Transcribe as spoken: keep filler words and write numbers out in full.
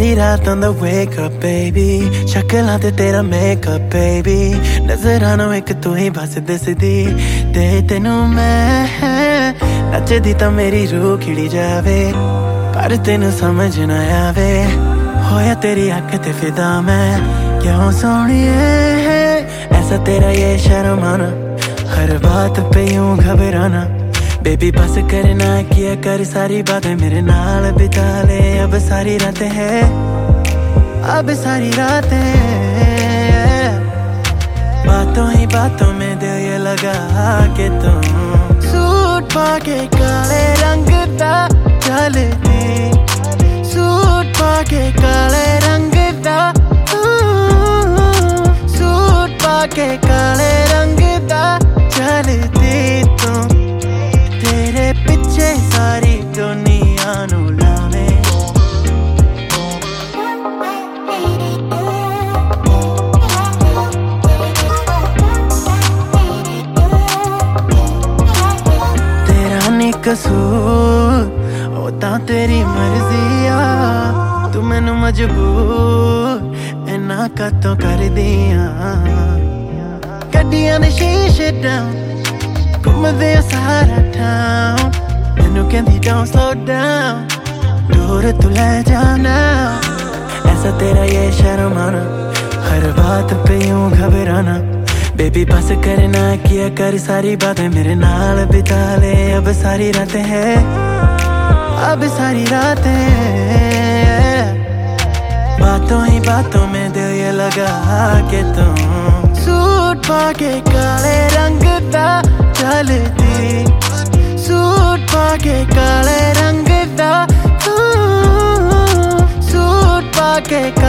सारी रात on the wake up baby, शक्लां ते तेरा makeup baby, नजरां नूं इक तू ही बस दिसदी ते तेनू मैं नचदी तां मेरी रूह खिड़ी जावे पर तेनू समझ ना आवे होया तेरी अख ते फिदा मैं क्यों सोहणिए ऐसा तेरा ये शर्माना हर बात पे यूं घबराना बेबी बस करना किया कर सारी बातें मेरे नाल बिता ले अब सारी रातें है अब सारी रातें बातों ही बातों में दिल ये लगा के तुम सूट पाके काले रंग दा चलती सूट पाके काले रंग दा सूट पाके काले रंग दा चलती तुम तेरे पीछे सारी दुनिया नू लावे तेरा नी कसूर ओ तां तेरी मर्जी आ तू मैनू मजबूर इन्ना कतों कर दियां गड्डियां दे शीशे डाउन घूमदे सारा टाउन मैनू कहंदी don't slow down दूर तू ले जाना ऐसा तेरा ये शर्माना हर बात पे यूं घबराना बेबी बस करना किया कर सारी बातें मेरे नाल बिता ले अब सारी रातें है अब सारी रातें बातों ही बातों में दिल ये लगा के तुम सूट पाके काले रंग दा चलती सूट पाके काले रंग दा सूट पाके